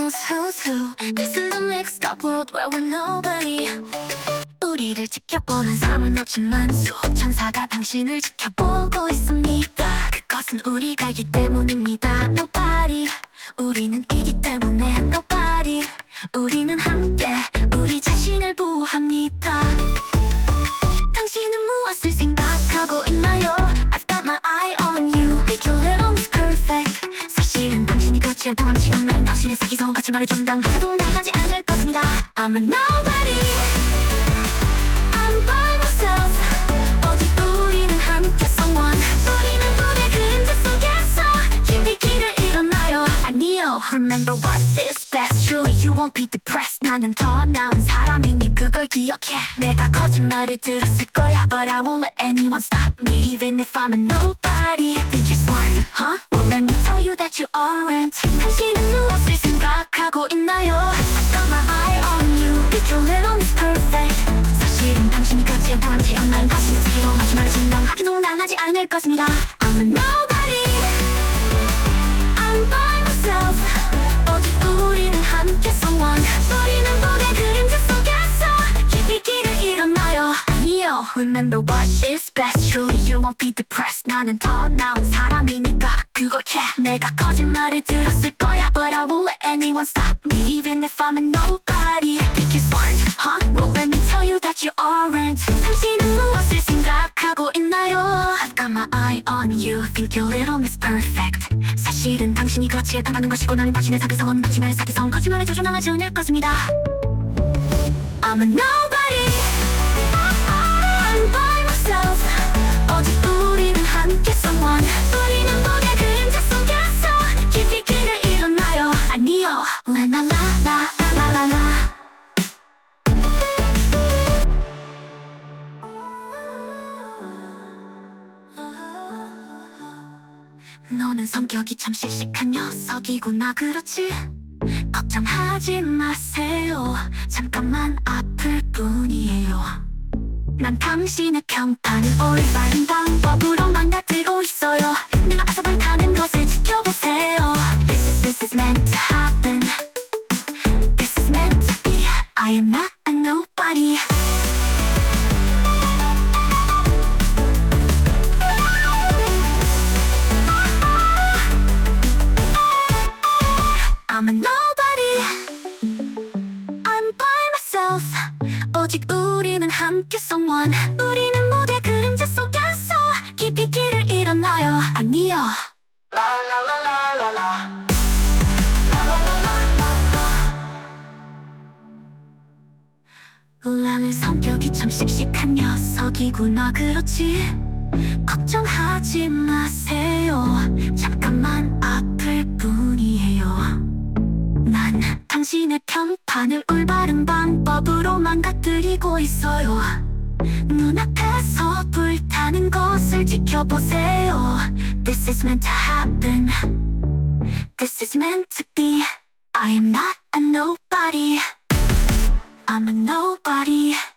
knows who's who. This is a mixed up world where we're nobody. 우리를 지켜보는 사람은 없지만 수억 천사가 당신을 지켜보고 있습니다. 그것은 우리가 알기 때문입니다. Nobody. 우리는 이기 때문에 Nobody. 우리는 함께 우리 자신을 보호합니다. 당신은 무엇을 생각하고 있나요? I've got my eye on you. Make your little miss perfect. 사실은 당신이 그렇지 않다면 지금은 당신의 사기성 같이 말을 전당 해도 나가지 않을 것입니다. I'm a nobody. I'm by myself. 오직 우리는 함께 someone. 우리는 무대 그림자 속에서 깊이 길을 일어나요. 아니요, remember what is best. Truly you won't be depressed. 나는 더 나은 사람이니 그걸 기억해. 내가 거짓말을 들었을 거야, but I won't let anyone stop me. Even if I'm a nobody. Think you're smart, huh? Well let me tell you that you aren't. 당신은 무엇을 생각하고 있나요? I've got my eye on you. Make your little miss perfect. 사실은 당신이 그렇지 않다면 태어난 당신의 세계로 마지막을 진단하기도 난 하지 않을 것입니다. I'm a nobody. I'm by myself. 오직 우리는 함께 someone. 우리는 무대 그림자 속에서 깊이 길을 일어나요. 아니요, remember what is best. Truly you won't be depressed. 나는 더 나은 사람이니까 그걸 캐. 내가 거짓말을 들었을 거야, but I won't let anyone stop me. Even if I'm a nobody. Think you're smart, huh? Well let me tell you that you aren't. 당신은 무엇을 생각하고 있나요? I've got my eye on you. Think your little miss perfect. 사실은 당신이 그렇지 않다는 것이고 나는 당신의 사기성은 당신의 사기성 거짓말에 조종당하지 않을 것입니다. I'm a nobody. I'm by myself. 오직 우리는 함께 someone. 우리는 무대 그림자 속에서 깊이 길을 일어나요. 아니요, 라라라라라라라. 너는 성격이 참 씩씩한 녀석이구나. 그렇지? 걱정하지 마세요. 잠깐만 아플 뿐이에요. 난 당신의 평판을 올바른 방법으로 망가뜨리고 있어요. 내가 앞서 불타는 것을 지켜보세요. This is meant to happen. This is meant to be. I am not a nobody. I'm a nobody. I'm by myself. 오직 우리는 함께 someone. 우리는 무대 그림자 속에서 깊이 길을 일어나요. 아니요. 라라라라라라. 나는 성격이 참 씩씩한 녀석이구나. 그렇지? 걱정하지 마세요. 잠깐만 아플 뿐이에요. 난 당신의 평판을 올바른 방법으로 망가뜨리고 있어요. 눈앞에서 불타는 것을 지켜보세요. This is meant to happen. This is meant to be. I am not a nobody. I'm a nobody.